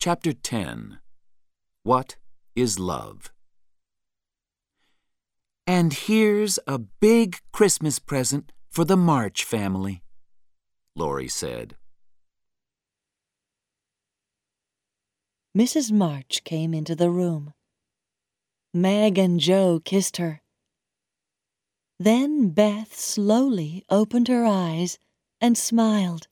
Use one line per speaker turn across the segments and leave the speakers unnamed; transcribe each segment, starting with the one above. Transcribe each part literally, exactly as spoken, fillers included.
Chapter ten. What is Love? And here's a big Christmas present for the March family, Laurie said.
Missus March came into the room. Meg and Joe kissed her. Then Beth slowly opened her eyes and smiled.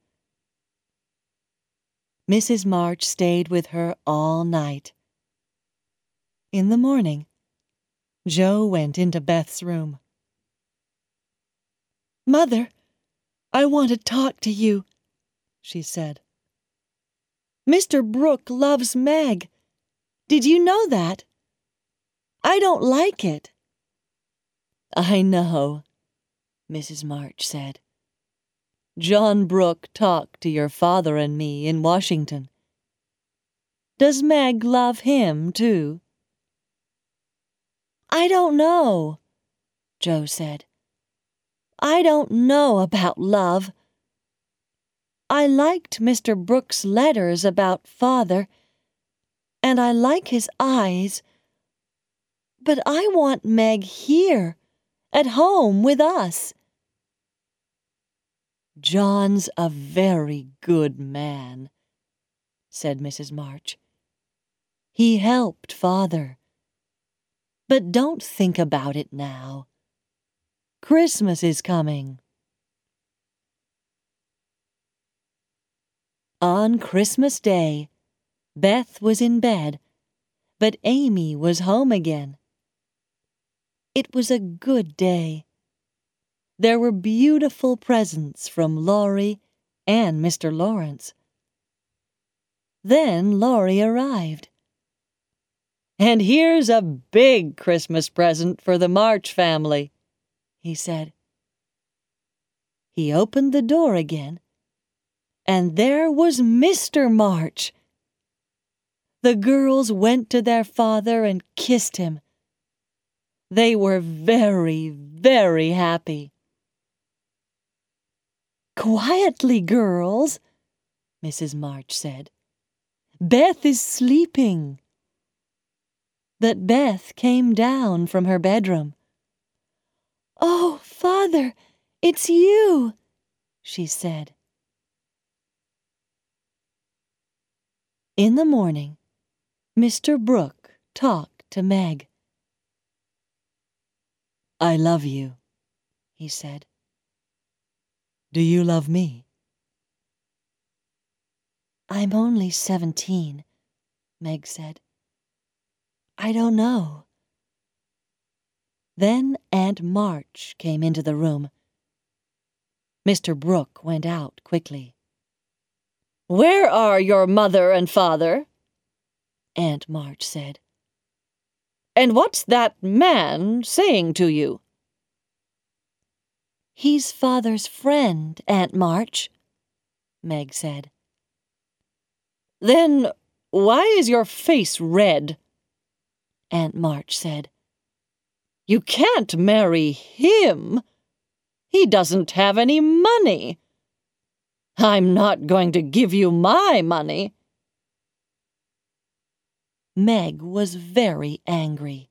Missus March stayed with her all night. In the morning, Joe went into Beth's room. "Mother, I want to talk to you," she said. "Mister Brooke loves Meg. Did you know that? I don't like it." "I know," Missus March said. "John Brooke talked to your father and me in Washington. Does Meg love him, too?" "I don't know," Joe said. "I don't know about love. I liked Mister Brooke's letters about Father, and I like his eyes, but I want Meg here, at home with us." "John's a very good man," said Missus March. "He helped Father. But don't think about it now. Christmas is coming." On Christmas Day, Beth was in bed, but Amy was home again. It was a good day. There were beautiful presents from Laurie and Mister Lawrence. Then Laurie arrived. "And here's a big Christmas present for the March family," he said. He opened the door again, and there was Mister March. The girls went to their father and kissed him. They were very, very happy. "Quietly, girls," Missus March said. "Beth is sleeping." But Beth came down from her bedroom. "Oh, Father, it's you," she said. In the morning, Mister Brooke talked to Meg. "I love you," he said. "Do you love me?" "I'm only seventeen," Meg said. "I don't know." Then Aunt March came into the room. Mister Brooke went out quickly. "Where are your mother and father?" Aunt March said. "And what's that man saying to you?" "He's Father's friend, Aunt March," Meg said. "Then why is your face red?" Aunt March said. "You can't marry him. He doesn't have any money. I'm not going to give you my money." Meg was very angry.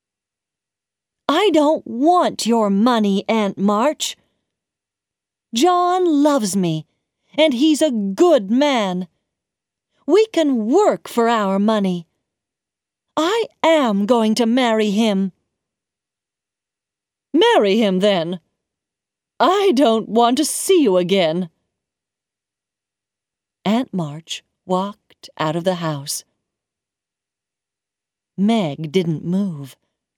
"I don't want your money, Aunt March. John loves me, and he's a good man. We can work for our money. I am going to marry him." "Marry him, then. I don't want to see you again." Aunt March walked out of the house. Meg didn't move.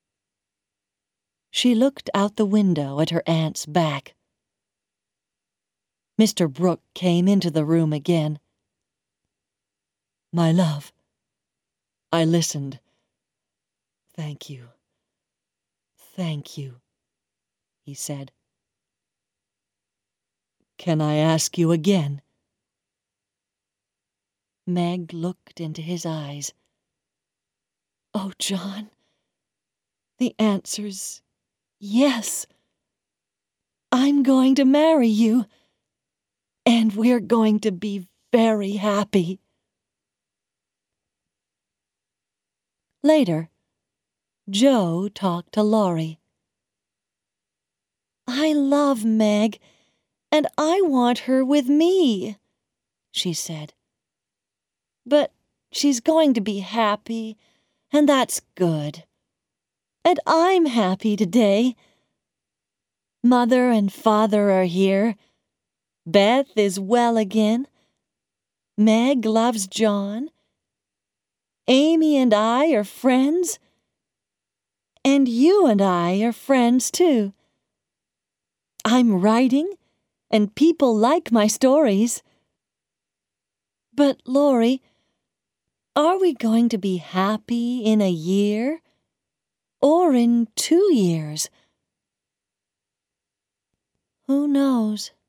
She looked out the window at her aunt's back. Mister Brooke came into the room again. "My love, I listened. Thank you. Thank you," he said. "Can I ask you again?" Meg looked into his eyes. "Oh, John, the answer's yes. I'm going to marry you, and we're going to be very happy." Later, Jo talked to Laurie. "I love Meg, and I want her with me," she said. "But she's going to be happy, and that's good. And I'm happy today. Mother and Father are here. Beth is well again. Meg loves John. Amy and I are friends. And you and I are friends, too. I'm writing, and people like my stories. But, Laurie, are we going to be happy in a year? Or in two years? Who knows?